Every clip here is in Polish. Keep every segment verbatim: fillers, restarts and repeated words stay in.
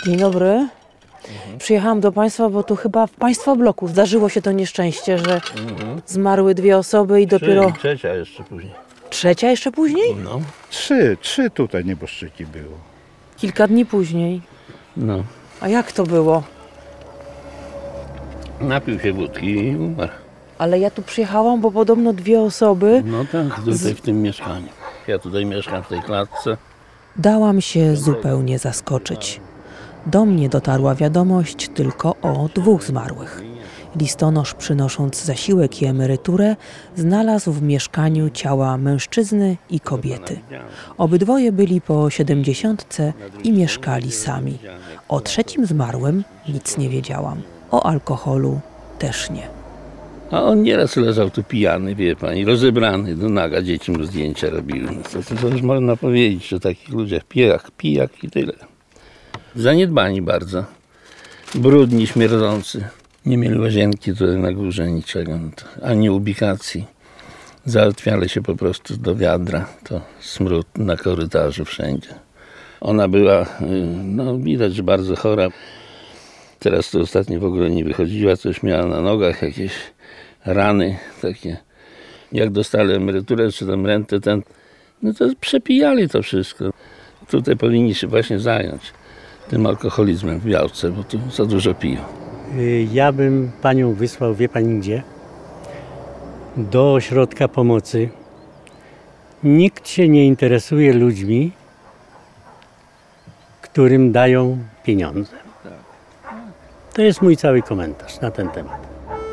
Dzień dobry. Mhm. Przyjechałam do Państwa, bo tu chyba w Państwa bloku zdarzyło się to nieszczęście, że mhm. zmarły dwie osoby i dopiero... Trzy, trzecia jeszcze później. Trzecia jeszcze później? No. Trzy, trzy tutaj nieboszczyki było. Kilka dni później. No. A jak to było? Napił się wódki i umarł. Ale ja tu przyjechałam, bo podobno dwie osoby... No tak, tutaj w tym mieszkaniu. Ja tutaj mieszkam w tej klatce. Dałam się zupełnie zaskoczyć. Do mnie dotarła wiadomość tylko o dwóch zmarłych. Listonosz, przynosząc zasiłek i emeryturę, znalazł w mieszkaniu ciała mężczyzny i kobiety. Obydwoje byli po siedemdziesiątce i mieszkali sami. O trzecim zmarłym nic nie wiedziałam. O alkoholu też nie. A on nieraz leżał tu pijany, wie pani, rozebrany do naga, dzieci mu zdjęcia robiły. No to, to już można powiedzieć o takich ludziach. Pijak, pijak i tyle. Zaniedbani bardzo. Brudni, śmierdzący. Nie mieli łazienki tutaj na górze, niczego. No to, ani ubikacji. Załatwiali się po prostu do wiadra. To smród na korytarzu wszędzie. Ona była, no widać, że bardzo chora. Teraz to ostatnio w ogóle nie wychodziła, coś miała na nogach, jakieś rany takie. Jak dostali emeryturę czy tam rentę, ten, no to przepijali to wszystko. Tutaj powinni się właśnie zająć tym alkoholizmem w Białce, bo tu za dużo piją. Ja bym panią wysłał, wie pani gdzie? Do ośrodka pomocy. Nikt się nie interesuje ludźmi, którym dają pieniądze. To jest mój cały komentarz na ten temat.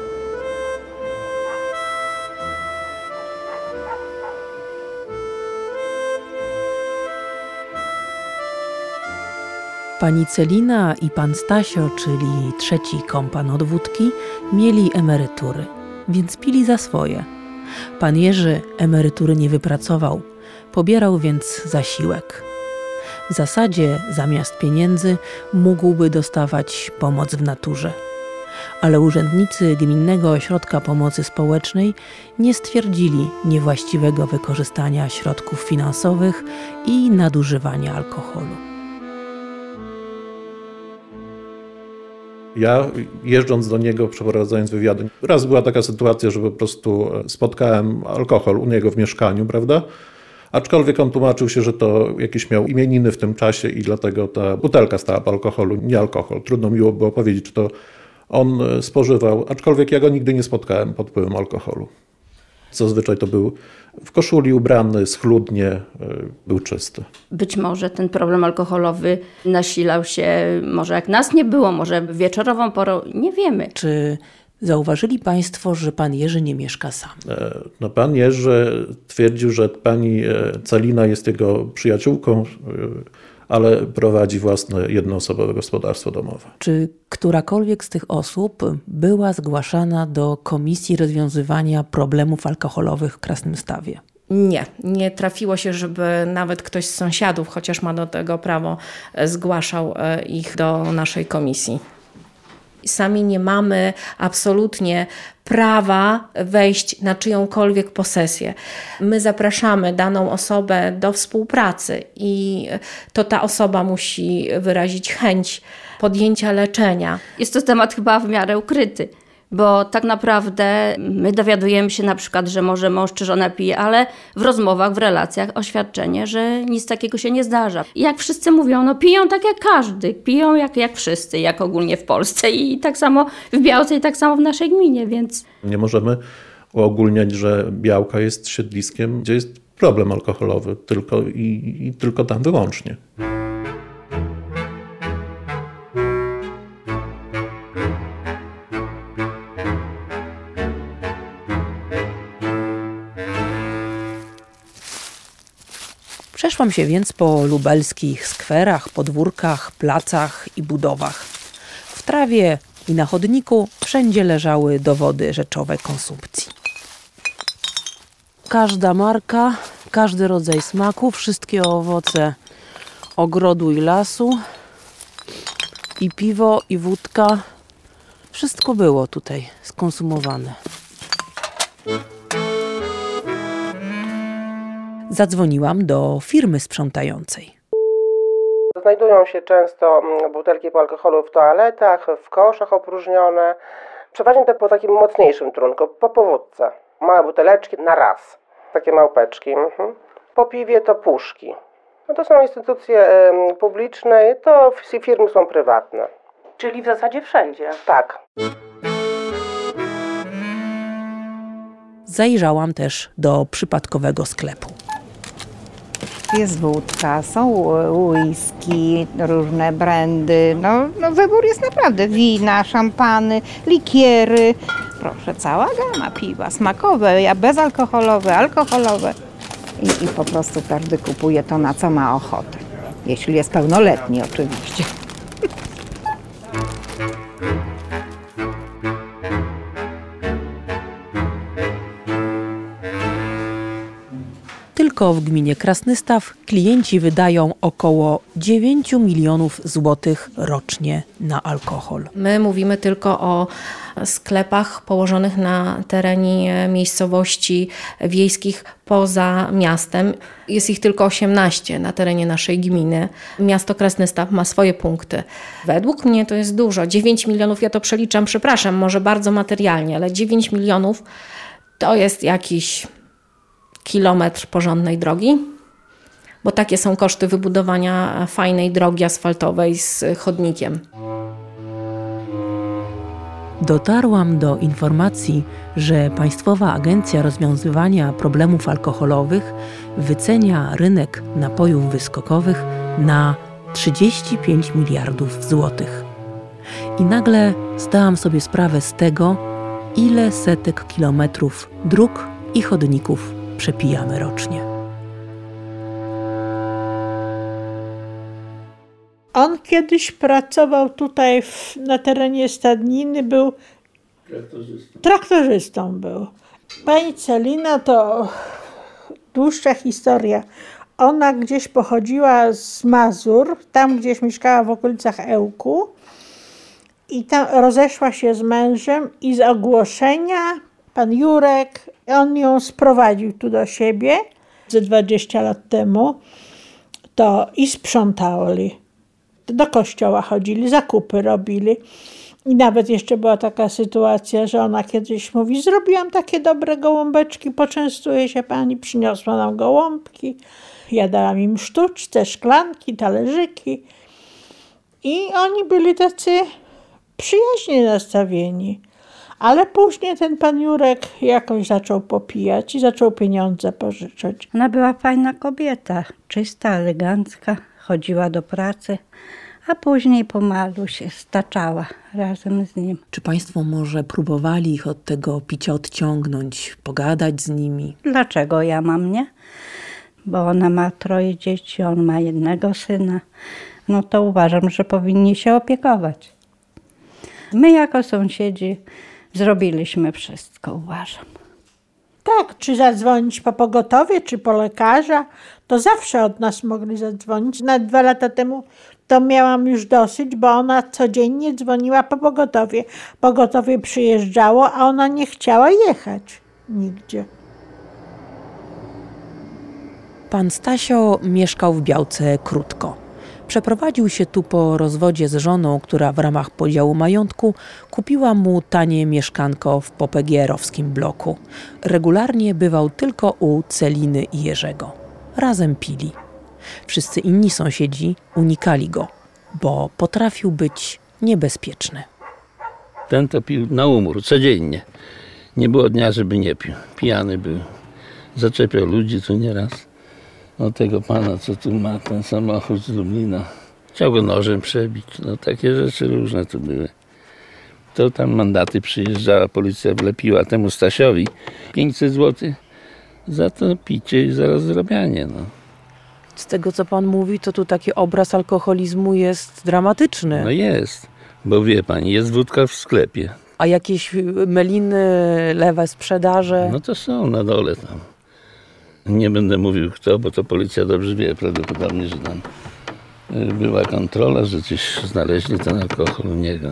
Pani Celina i pan Stasio, czyli trzeci kompan od wódki, mieli emerytury, więc pili za swoje. Pan Jerzy emerytury nie wypracował, pobierał więc zasiłek. W zasadzie zamiast pieniędzy mógłby dostawać pomoc w naturze. Ale urzędnicy Gminnego Ośrodka Pomocy Społecznej nie stwierdzili niewłaściwego wykorzystania środków finansowych i nadużywania alkoholu. Ja jeżdżąc do niego, przeprowadzając wywiady, raz była taka sytuacja, że po prostu spotkałem alkohol u niego w mieszkaniu, prawda? Aczkolwiek on tłumaczył się, że to jakieś miał imieniny w tym czasie i dlatego ta butelka stała po alkoholu, nie alkohol. Trudno miło było powiedzieć, czy to on spożywał, aczkolwiek ja go nigdy nie spotkałem pod wpływem alkoholu. Zazwyczaj to był w koszuli ubrany, schludnie, był czysty. Być może ten problem alkoholowy nasilał się, może jak nas nie było, może wieczorową porą, nie wiemy. Czy zauważyli Państwo, że pan Jerzy nie mieszka sam? No, pan Jerzy twierdził, że pani Celina jest jego przyjaciółką, ale prowadzi własne jednoosobowe gospodarstwo domowe. Czy którakolwiek z tych osób była zgłaszana do Komisji Rozwiązywania Problemów Alkoholowych w Krasnymstawie? Nie, nie trafiło się, żeby nawet ktoś z sąsiadów, chociaż ma do tego prawo, zgłaszał ich do naszej komisji. Sami nie mamy absolutnie prawa wejść na czyjąkolwiek posesję. My zapraszamy daną osobę do współpracy i to ta osoba musi wyrazić chęć podjęcia leczenia. Jest to temat chyba w miarę ukryty, bo tak naprawdę my dowiadujemy się na przykład, że może mąż czy żona pije, ale w rozmowach, w relacjach oświadczenie, że nic takiego się nie zdarza. I jak wszyscy mówią, no piją tak jak każdy, piją jak, jak wszyscy, jak ogólnie w Polsce i tak samo w Białce i tak samo w naszej gminie, więc... Nie możemy uogólniać, że Białka jest siedliskiem, gdzie jest problem alkoholowy, tylko i, i tylko tam wyłącznie. Przeszłam się więc po lubelskich skwerach, podwórkach, placach i budowach. W trawie i na chodniku wszędzie leżały dowody rzeczowej konsumpcji. Każda marka, każdy rodzaj smaku, wszystkie owoce ogrodu i lasu, i piwo, i wódka. Wszystko było tutaj skonsumowane. Zadzwoniłam do firmy sprzątającej. Znajdują się często butelki po alkoholu w toaletach, w koszach opróżnione. Przeważnie te po takim mocniejszym trunku, po powódce. Małe buteleczki na raz, takie małpeczki. Mhm. Po piwie to puszki. No to są instytucje y, publiczne, to firmy są prywatne. Czyli w zasadzie wszędzie. Tak. Zajrzałam też do przypadkowego sklepu. Jest wódka, są whisky, różne brandy. No, no wybór jest naprawdę. Wina, szampany, likiery. Proszę, cała gama piwa. Smakowe, bezalkoholowe, alkoholowe. I, I po prostu każdy kupuje to, na co ma ochotę. Jeśli jest pełnoletni oczywiście. Tylko w gminie Krasnystaw klienci wydają około dziewięć milionów złotych rocznie na alkohol. My mówimy tylko o sklepach położonych na terenie miejscowości wiejskich poza miastem. Jest ich tylko osiemnaście na terenie naszej gminy. Miasto Krasnystaw ma swoje punkty. Według mnie to jest dużo. dziewięć milionów, ja to przeliczam, przepraszam, może bardzo materialnie, ale dziewięć milionów to jest jakiś kilometr porządnej drogi, bo takie są koszty wybudowania fajnej drogi asfaltowej z chodnikiem. Dotarłam do informacji, że Państwowa Agencja Rozwiązywania Problemów Alkoholowych wycenia rynek napojów wyskokowych na trzydzieści pięć miliardów złotych. I nagle zdałam sobie sprawę z tego, ile setek kilometrów dróg i chodników przepijamy rocznie. On kiedyś pracował tutaj w, na terenie stadniny, był Traktorzystą. traktorzystą był. Pani Celina to dłuższa historia. Ona gdzieś pochodziła z Mazur, tam gdzieś mieszkała w okolicach Ełku i tam rozeszła się z mężem i z ogłoszenia pan Jurek, on ją sprowadził tu do siebie ze dwadzieścia lat temu, to i sprzątali. Do kościoła chodzili, zakupy robili. I nawet jeszcze była taka sytuacja, że ona kiedyś mówi, zrobiłam takie dobre gołąbeczki, poczęstuje się pani, przyniosła nam gołąbki. Ja dałam im sztuczce, szklanki, talerzyki. I oni byli tacy przyjaźnie nastawieni. Ale później ten pan Jurek jakoś zaczął popijać i zaczął pieniądze pożyczać. Ona była fajna kobieta, czysta, elegancka, chodziła do pracy, a później pomalu się staczała razem z nim. Czy Państwo może próbowali ich od tego picia odciągnąć, pogadać z nimi? Dlaczego ja mam nie? Bo ona ma troje dzieci, on ma jednego syna. No to uważam, że powinni się opiekować. My jako sąsiedzi zrobiliśmy wszystko, uważam. Tak, czy zadzwonić po pogotowie, czy po lekarza, to zawsze od nas mogli zadzwonić. Na dwa lata temu to miałam już dosyć, bo ona codziennie dzwoniła po pogotowie. Pogotowie przyjeżdżało, a ona nie chciała jechać nigdzie. Pan Stasio mieszkał w Białce krótko. Przeprowadził się tu po rozwodzie z żoną, która w ramach podziału majątku kupiła mu tanie mieszkanko w popegierowskim bloku. Regularnie bywał tylko u Celiny i Jerzego. Razem pili. Wszyscy inni sąsiedzi unikali go, bo potrafił być niebezpieczny. Ten to pił na umór, codziennie. Nie było dnia, żeby nie pił. Pijany był. Zaczepiał ludzi tu nieraz. No tego pana, co tu ma ten samochód z Lublina. Chciał go nożem przebić. No takie rzeczy różne tu były. To tam mandaty przyjeżdżała, policja wlepiła temu Stasiowi pięćset złotych za to picie i za rozrabianie. No. Z tego, co pan mówi, to tu taki obraz alkoholizmu jest dramatyczny. No jest, bo wie pani, jest wódka w sklepie. A jakieś meliny, lewe sprzedaże? No to są na dole tam. Nie będę mówił kto, bo to policja dobrze wie prawdopodobnie, że tam była kontrola, że gdzieś znaleźli ten alkohol u niego.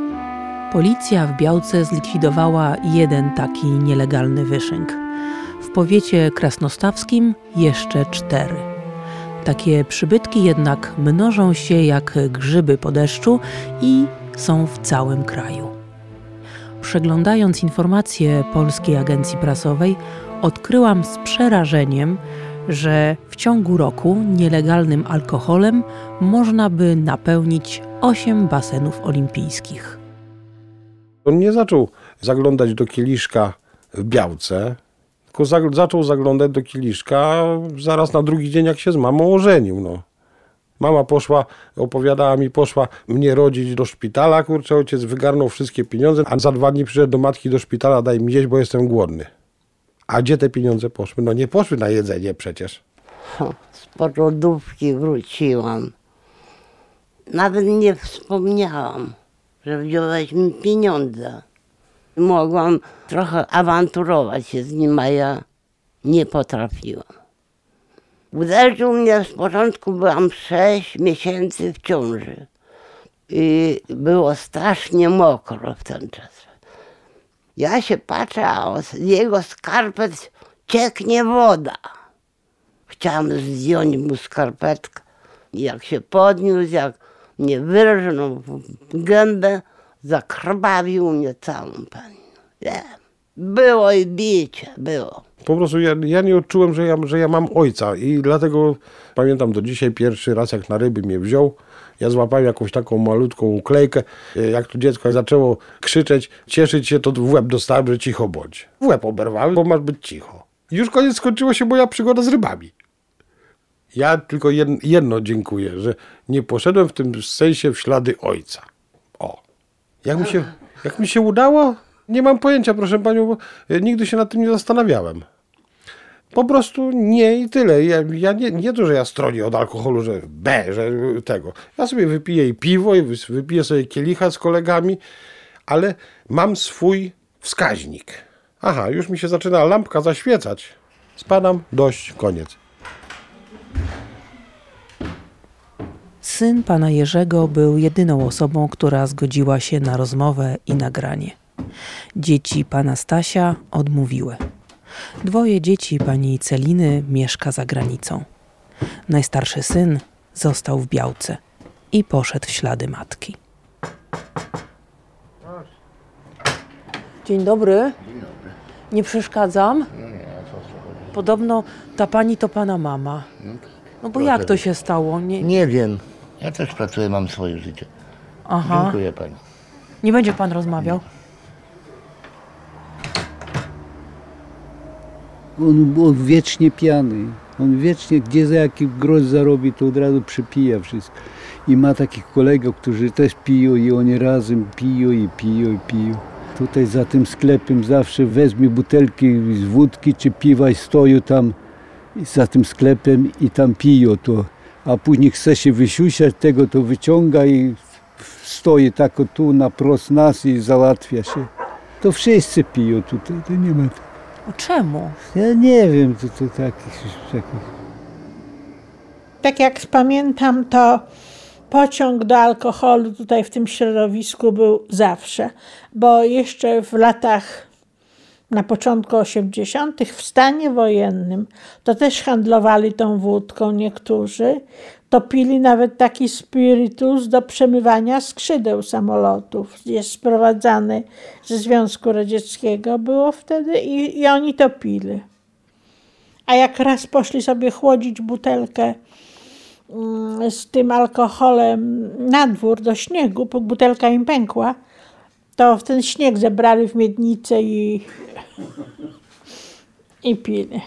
Policja w Białce zlikwidowała jeden taki nielegalny wyszynk. W powiecie krasnostawskim jeszcze cztery. Takie przybytki jednak mnożą się jak grzyby po deszczu i są w całym kraju. Przeglądając informacje Polskiej Agencji Prasowej, odkryłam z przerażeniem, że w ciągu roku nielegalnym alkoholem można by napełnić osiem basenów olimpijskich. On nie zaczął zaglądać do kieliszka w Białce, tylko za, zaczął zaglądać do kieliszka zaraz na drugi dzień, jak się z mamą ożenił. No. Mama poszła, opowiadała mi, poszła mnie rodzić do szpitala, kurczę, ojciec wygarnął wszystkie pieniądze, a za dwa dni przyszedł do matki do szpitala, daj mi jeść, bo jestem głodny. A gdzie te pieniądze poszły? No nie poszły na jedzenie przecież. Z porodówki wróciłam. Nawet nie wspomniałam, że wziąłeś mi pieniądze. Mogłam trochę awanturować się z nim, a ja nie potrafiłam. Uderzył mnie, z początku byłam sześć miesięcy w ciąży i było strasznie mokro w ten czas. Ja się patrzę, a z jego skarpet cieknie woda. Chciałam zdjąć mu skarpetkę. Jak się podniósł, jak mnie wyrżnął w gębę, zakrwawił mnie całą, pani. Nie. Było i bicie, było. Po prostu ja, ja nie odczułem, że ja, że ja mam ojca i dlatego pamiętam do dzisiaj pierwszy raz, jak na ryby mnie wziął, ja złapałem jakąś taką malutką uklejkę. Jak to dziecko zaczęło krzyczeć, cieszyć się, to w łeb dostałem, że cicho bądź. W łeb oberwałem, bo masz być cicho. I już koniec, skończyła się moja przygoda z rybami. Ja tylko jedno dziękuję, że nie poszedłem w tym sensie w ślady ojca. O. Jak mi się, jak mi się udało? Nie mam pojęcia, proszę panią, bo nigdy się nad tym nie zastanawiałem. Po prostu nie i tyle. Ja, ja nie, nie to, że ja stronię od alkoholu, że B, że tego. Ja sobie wypiję i piwo, i wypiję sobie kielicha z kolegami, ale mam swój wskaźnik. Aha, już mi się zaczyna lampka zaświecać. Spadam, dość, koniec. Syn pana Jerzego był jedyną osobą, która zgodziła się na rozmowę i nagranie. Dzieci pana Stasia odmówiły. Dwoje dzieci pani Celiny mieszka za granicą. Najstarszy syn został w Białce i poszedł w ślady matki. Dzień dobry. Dzień dobry. Nie przeszkadzam? No nie, a co z tego chodzi? Podobno ta pani to pana mama. No, tak. No bo jak to się stało? Nie, Nie wiem. Ja też pracuję, mam swoje życie. Aha. Dziękuję pani. Nie będzie pan rozmawiał? On był wiecznie pijany. On wiecznie, gdzie za jaki grosz zarobi, to od razu przypija wszystko. I ma takich kolegów, którzy też piją i oni razem piją i piją i piją. Tutaj za tym sklepem zawsze weźmie butelki z wódki czy piwa i stoją tam za tym sklepem i tam piją to. A później chce się wysiusiać tego, to wyciąga i stoi tak tu na prost nas i załatwia się. To wszyscy piją tutaj, to nie ma. Czemu? Ja nie wiem, to, to takich, takich. Tak jak pamiętam, to pociąg do alkoholu tutaj w tym środowisku był zawsze, bo jeszcze w latach, na początku osiemdziesiątych w stanie wojennym, to też handlowali tą wódką niektórzy, to pili nawet taki spirytus do przemywania skrzydeł samolotów. Jest sprowadzany ze Związku Radzieckiego, było wtedy i, i oni to pili. A jak raz poszli sobie chłodzić butelkę mm, z tym alkoholem na dwór do śniegu, butelka im pękła, to w ten śnieg zebrali w miednicę i, i pili.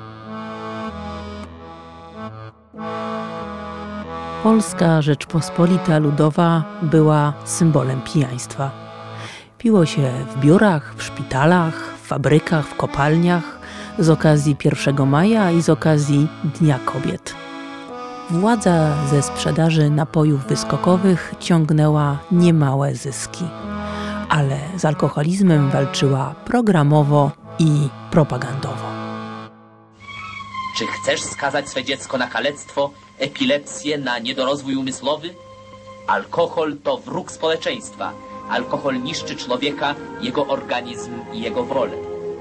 Polska Rzeczpospolita Ludowa była symbolem pijaństwa. Piło się w biurach, w szpitalach, w fabrykach, w kopalniach z okazji pierwszego maja i z okazji Dnia Kobiet. Władza ze sprzedaży napojów wyskokowych ciągnęła niemałe zyski, ale z alkoholizmem walczyła programowo i propagandowo. Czy chcesz skazać swe dziecko na kalectwo, epilepsję, na niedorozwój umysłowy? Alkohol to wróg społeczeństwa. Alkohol niszczy człowieka, jego organizm i jego wolę.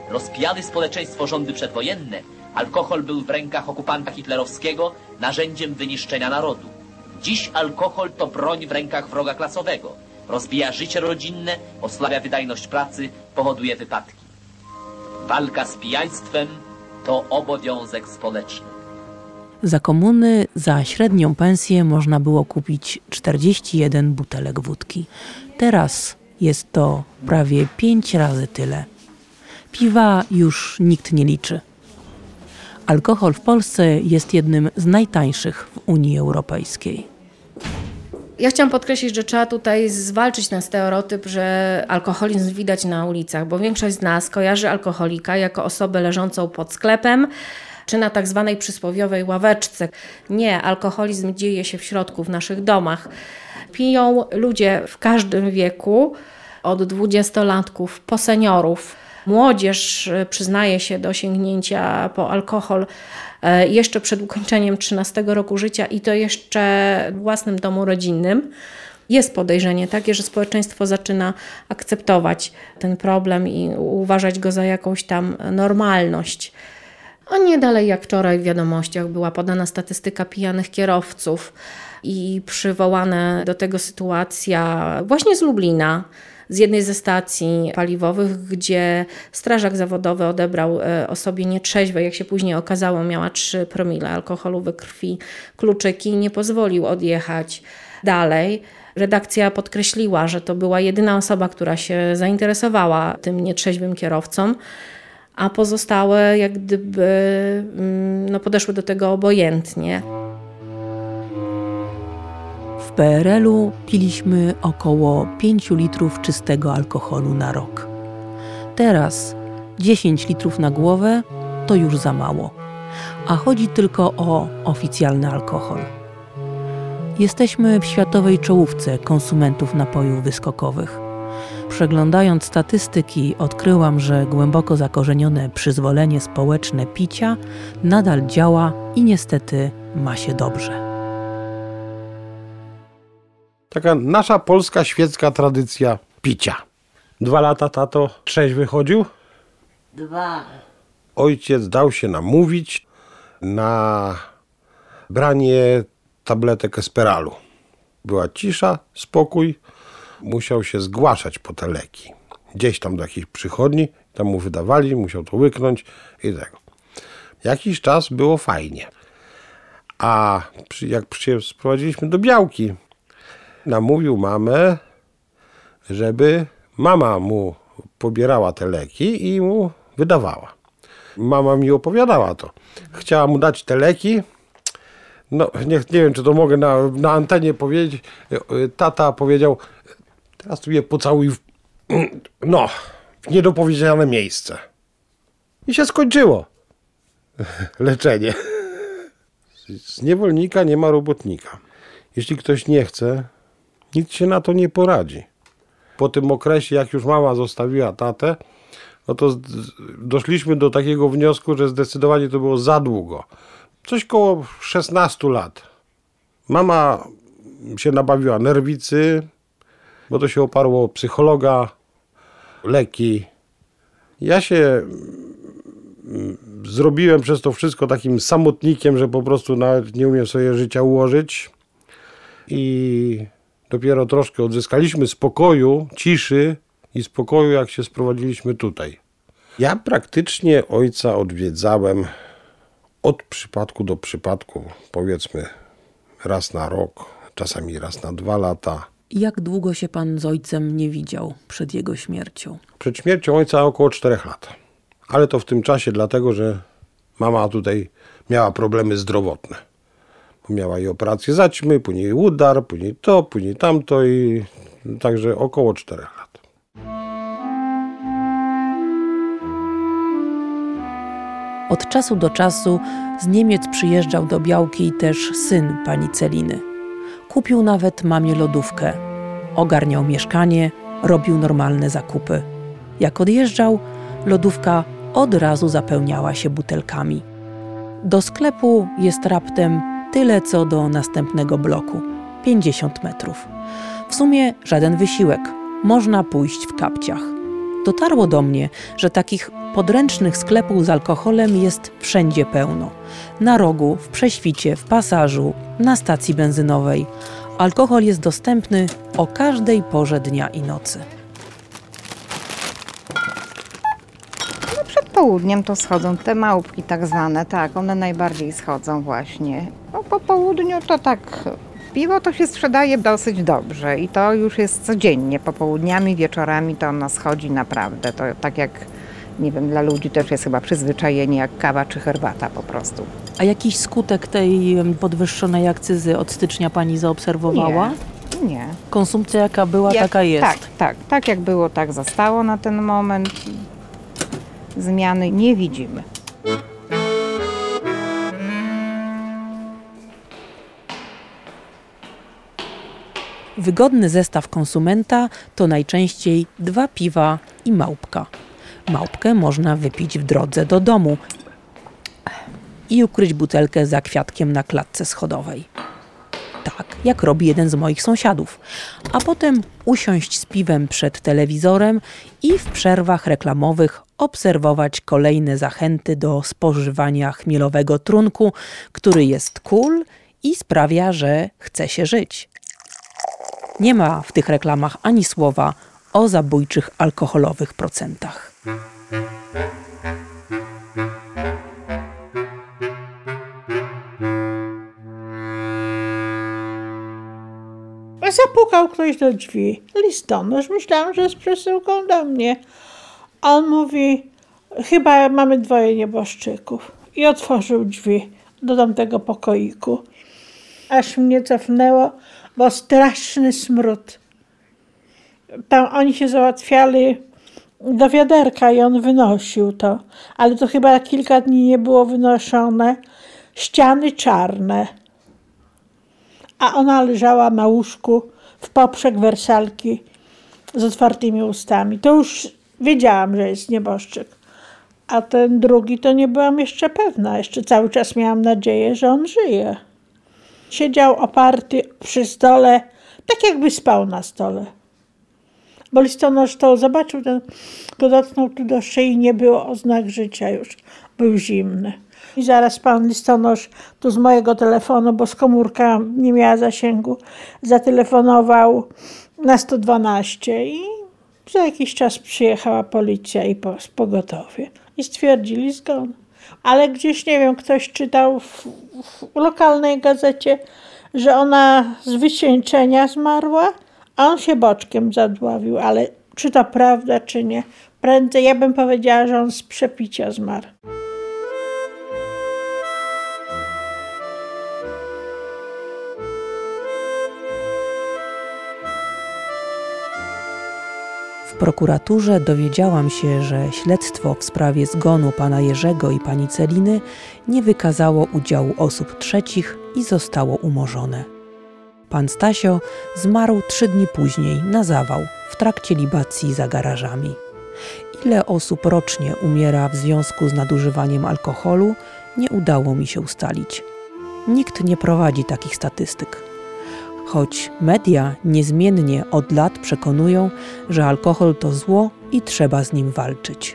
rozpijali społeczeństwo rządy przedwojenne, alkohol był w rękach okupanta hitlerowskiego narzędziem wyniszczenia narodu. Dziś alkohol to broń w rękach wroga klasowego. Rozbija życie rodzinne, osłabia wydajność pracy, powoduje wypadki. Walka z pijaństwem to obowiązek społeczny. Za komuny za średnią pensję można było kupić czterdzieści jeden butelek wódki. Teraz jest to prawie pięć razy tyle. Piwa już nikt nie liczy. Alkohol w Polsce jest jednym z najtańszych w Unii Europejskiej. Ja chciałam podkreślić, że trzeba tutaj zwalczyć ten stereotyp, że alkoholizm widać na ulicach, bo większość z nas kojarzy alkoholika jako osobę leżącą pod sklepem, czy na tak zwanej przysłowiowej ławeczce. Nie, alkoholizm dzieje się w środku, w naszych domach. Piją ludzie w każdym wieku, od dwudziestolatków po seniorów. Młodzież przyznaje się do sięgnięcia po alkohol jeszcze przed ukończeniem trzynastego roku życia i to jeszcze w własnym domu rodzinnym. Jest podejrzenie takie, że społeczeństwo zaczyna akceptować ten problem i uważać go za jakąś tam normalność. A nie dalej jak wczoraj w wiadomościach była podana statystyka pijanych kierowców i przywołana do tego sytuacja właśnie z Lublina, z jednej ze stacji paliwowych, gdzie strażak zawodowy odebrał osobie nietrzeźwej, jak się później okazało, miała trzy promile alkoholu we krwi, kluczyki i nie pozwolił odjechać dalej. Redakcja podkreśliła, że to była jedyna osoba, która się zainteresowała tym nietrzeźwym kierowcą, a pozostałe jak gdyby no, podeszły do tego obojętnie. W P R L-u piliśmy około pięć litrów czystego alkoholu na rok. Teraz dziesięć litrów na głowę to już za mało, a chodzi tylko o oficjalny alkohol. Jesteśmy w światowej czołówce konsumentów napojów wyskokowych. Przeglądając statystyki, odkryłam, że głęboko zakorzenione przyzwolenie społeczne picia nadal działa i niestety ma się dobrze. Taka nasza polska świecka tradycja picia. Dwa lata tato trzeźwy chodził. Dwa. Ojciec dał się namówić na branie tabletek Esperalu. Była cisza, spokój. Musiał się zgłaszać po te leki. Gdzieś tam do jakiejś przychodni, tam mu wydawali, musiał to łyknąć i tego. Jakiś czas było fajnie. A przy, jak się sprowadziliśmy do Białki, namówił mamę, żeby mama mu pobierała te leki i mu wydawała. Mama mi opowiadała to. Chciała mu dać te leki. No, nie, nie wiem, czy to mogę na, na antenie powiedzieć. Tata powiedział, teraz tu je pocałuj w, no, w niedopowiedziane miejsce. I się skończyło leczenie. Z niewolnika nie ma robotnika. Jeśli ktoś nie chce, nikt się na to nie poradzi. Po tym okresie, jak już mama zostawiła tatę, no to doszliśmy do takiego wniosku, że zdecydowanie to było za długo. Coś koło szesnastu lat. Mama się nabawiła nerwicy, bo to się oparło o psychologa, leki. Ja się zrobiłem przez to wszystko takim samotnikiem, że po prostu nawet nie umiem sobie życia ułożyć. I dopiero troszkę odzyskaliśmy spokoju, ciszy i spokoju, jak się sprowadziliśmy tutaj. Ja praktycznie ojca odwiedzałem od przypadku do przypadku, powiedzmy raz na rok, czasami raz na dwa lata. Jak długo się pan z ojcem nie widział przed jego śmiercią? Przed śmiercią ojca około czterech lat. Ale to w tym czasie dlatego, że mama tutaj miała problemy zdrowotne. Miała i operację zaćmy, później udar, później to, później tamto i także około czterech lat. Od czasu do czasu z Niemiec przyjeżdżał do Białki też syn pani Celiny. Kupił nawet mamie lodówkę. Ogarniał mieszkanie, robił normalne zakupy. Jak odjeżdżał, lodówka od razu zapełniała się butelkami. Do sklepu jest raptem tyle co do następnego bloku. pięćdziesiąt metrów. W sumie żaden wysiłek. Można pójść w kapciach. Dotarło do mnie, że takich podręcznych sklepów z alkoholem jest wszędzie pełno. Na rogu, w prześwicie, w pasażu, na stacji benzynowej. Alkohol jest dostępny o każdej porze dnia i nocy. No przed południem to schodzą te małpki tak zwane, tak, one najbardziej schodzą właśnie. No po południu to tak, piwo to się sprzedaje dosyć dobrze i to już jest codziennie, popołudniami, wieczorami to ono schodzi naprawdę, to tak jak, nie wiem, dla ludzi też jest chyba przyzwyczajenie jak kawa czy herbata po prostu. A jakiś skutek tej podwyższonej akcyzy od stycznia pani zaobserwowała? Nie, nie. Konsumpcja jaka była, Jak, taka jest? Tak, tak, tak jak było, tak zostało na ten moment. Zmiany nie widzimy. Wygodny zestaw konsumenta to najczęściej dwa piwa i małpka. Małpkę można wypić w drodze do domu i ukryć butelkę za kwiatkiem na klatce schodowej. Tak, jak robi jeden z moich sąsiadów. A potem usiąść z piwem przed telewizorem i w przerwach reklamowych obserwować kolejne zachęty do spożywania chmielowego trunku, który jest cool i sprawia, że chce się żyć. Nie ma w tych reklamach ani słowa o zabójczych alkoholowych procentach. Zapukał ktoś do drzwi. Listonosz. Myślałam, że jest przesyłką do mnie. On mówi, chyba mamy dwoje nieboszczyków. I otworzył drzwi do tamtego pokoiku. Aż mnie cofnęło, bo straszny smród. Tam oni się załatwiali do wiaderka i on wynosił to. Ale to chyba kilka dni nie było wynoszone. Ściany czarne. A ona leżała na łóżku w poprzek wersalki z otwartymi ustami. To już wiedziałam, że jest nieboszczyk. A ten drugi to nie byłam jeszcze pewna. Jeszcze cały czas miałam nadzieję, że on żyje. Siedział oparty przy stole, tak jakby spał na stole. Bo listonosz to zobaczył, ten, go dotknął tu do szyi, nie było oznak życia już. Był zimny. I zaraz pan listonosz tu z mojego telefonu, bo z komórka nie miała zasięgu, zatelefonował na sto dwanaście i za jakiś czas przyjechała policja i pogotowie. I stwierdzili zgon. Ale gdzieś, nie wiem, ktoś czytał w, w lokalnej gazecie, że ona z wycieńczenia zmarła, a on się boczkiem zadławił. Ale czy to prawda, czy nie? Prędzej ja bym powiedziała, że on z przepicia zmarł. W prokuraturze dowiedziałam się, że śledztwo w sprawie zgonu pana Jerzego i pani Celiny nie wykazało udziału osób trzecich i zostało umorzone. Pan Stasio zmarł trzy dni później na zawał w trakcie libacji za garażami. Ile osób rocznie umiera w związku z nadużywaniem alkoholu, nie udało mi się ustalić. Nikt nie prowadzi takich statystyk. Choć media niezmiennie od lat przekonują, że alkohol to zło i trzeba z nim walczyć.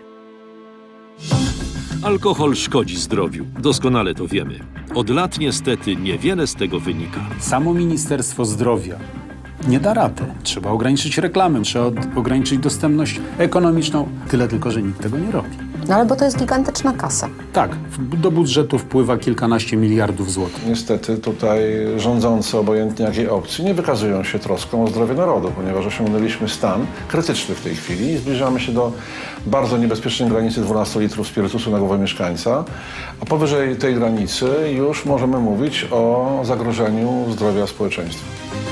Alkohol szkodzi zdrowiu, doskonale to wiemy. Od lat niestety niewiele z tego wynika. Samo Ministerstwo Zdrowia nie da rady. Trzeba ograniczyć reklamę, trzeba ograniczyć dostępność ekonomiczną. Tyle tylko, że nikt tego nie robi. No ale bo to jest gigantyczna kasa. Tak, do budżetu wpływa kilkanaście miliardów złotych. Niestety tutaj rządzący, obojętnie jakiej opcji, nie wykazują się troską o zdrowie narodu, ponieważ osiągnęliśmy stan krytyczny w tej chwili i zbliżamy się do bardzo niebezpiecznej granicy dwunastu litrów spirytusu na głowę mieszkańca, a powyżej tej granicy już możemy mówić o zagrożeniu zdrowia społeczeństwa.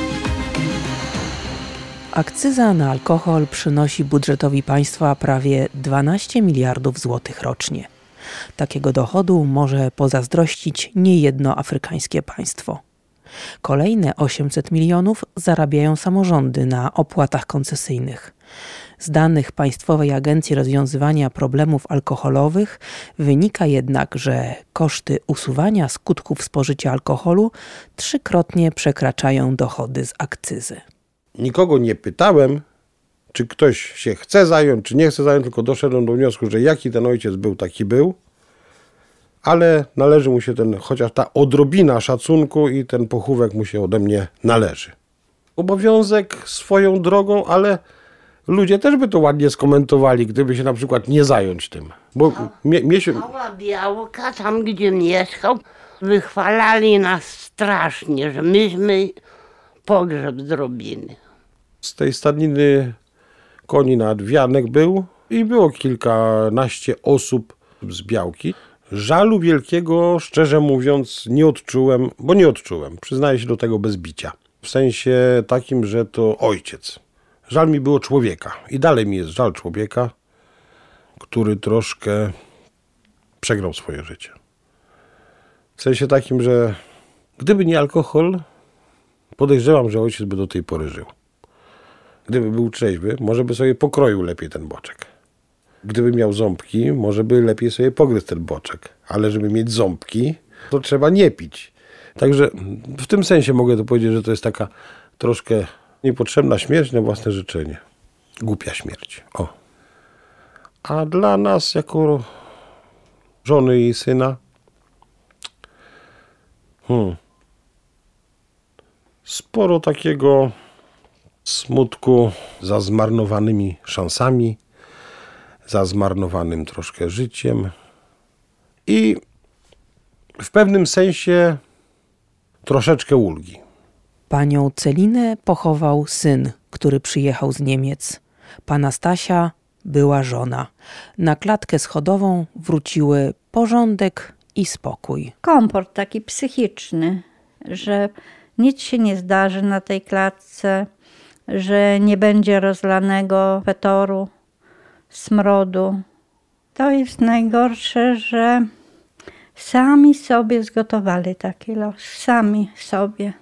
Akcyza na alkohol przynosi budżetowi państwa prawie dwanaście miliardów złotych rocznie. Takiego dochodu może pozazdrościć niejedno afrykańskie państwo. Kolejne osiemset milionów zarabiają samorządy na opłatach koncesyjnych. Z danych Państwowej Agencji Rozwiązywania Problemów Alkoholowych wynika jednak, że koszty usuwania skutków spożycia alkoholu trzykrotnie przekraczają dochody z akcyzy. Nikogo nie pytałem, czy ktoś się chce zająć, czy nie chce zająć, tylko doszedłem do wniosku, że jaki ten ojciec był, taki był, ale należy mu się ten, chociaż ta odrobina szacunku i ten pochówek mu się ode mnie należy. Obowiązek swoją drogą, ale ludzie też by to ładnie skomentowali, gdyby się na przykład nie zająć tym. Bo mnie, mnie się... Mała Białka, tam gdzie mieszkał, wychwalali nas strasznie, że myśmy pogrzeb zrobili. Z tej stadniny koni nawet wianek był i było kilkanaście osób z Białki. Żalu wielkiego, szczerze mówiąc, nie odczułem, bo nie odczułem. Przyznaję się do tego bez bicia. W sensie takim, że to ojciec. Żal mi było człowieka i dalej mi jest żal człowieka, który troszkę przegrał swoje życie. W sensie takim, że gdyby nie alkohol, podejrzewam, że ojciec by do tej pory żył. Gdyby był trzeźwy, może by sobie pokroił lepiej ten boczek. Gdyby miał ząbki, może by lepiej sobie pogryzł ten boczek. Ale żeby mieć ząbki, to trzeba nie pić. Także w tym sensie mogę to powiedzieć, że to jest taka troszkę niepotrzebna śmierć na własne życzenie. Głupia śmierć. O. A dla nas, jako żony i syna, hmm, sporo takiego smutku za zmarnowanymi szansami, za zmarnowanym troszkę życiem i w pewnym sensie troszeczkę ulgi. Panią Celinę pochował syn, który przyjechał z Niemiec. Pana Stasia była żona. Na klatkę schodową wróciły porządek i spokój. Komfort taki psychiczny, że nic się nie zdarzy na tej klatce, że nie będzie rozlanego fetoru, smrodu. To jest najgorsze, że sami sobie zgotowali taki los, sami sobie.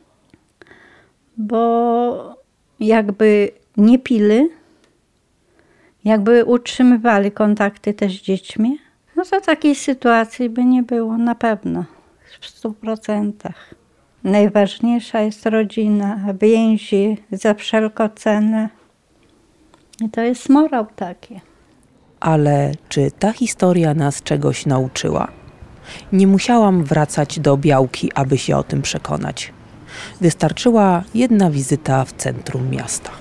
Bo jakby nie pili, jakby utrzymywali kontakty też z dziećmi, no to takiej sytuacji by nie było na pewno, w stu procentach. Najważniejsza jest rodzina, więzi za wszelką cenę. I to jest morał taki. Ale czy ta historia nas czegoś nauczyła? Nie musiałam wracać do Białki, aby się o tym przekonać. Wystarczyła jedna wizyta w centrum miasta.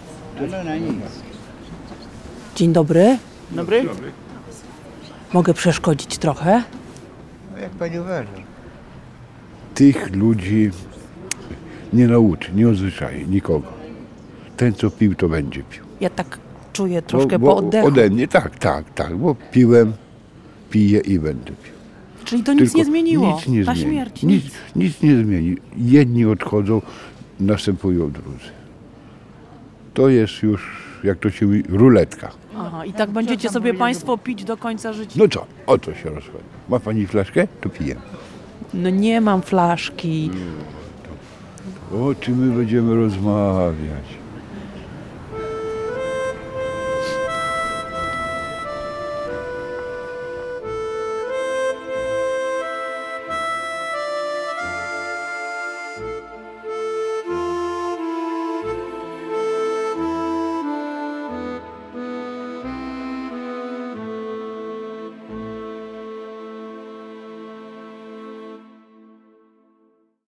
Dzień dobry. Dobry. Mogę przeszkodzić trochę? No jak pani uważa? Tych ludzi nie nauczy, nie odzwyczai nikogo. Ten, co pił, to będzie pił. Ja tak czuję troszkę bo, bo po oddechu. Ode mnie, tak, tak, tak, bo piłem, piję i będę pił. Czyli to nic Tylko nie zmieniło? Nic nie Ta zmieni. śmierć? Nic, nic nie zmieni. Jedni odchodzą, następują drudzy. To jest już, jak to się mówi, ruletka. Aha, i tak będziecie sobie państwo pić do końca życia? No co, o co się rozchodzi? Ma pani flaszkę? To piję. No nie mam flaszki. O czym my będziemy rozmawiać?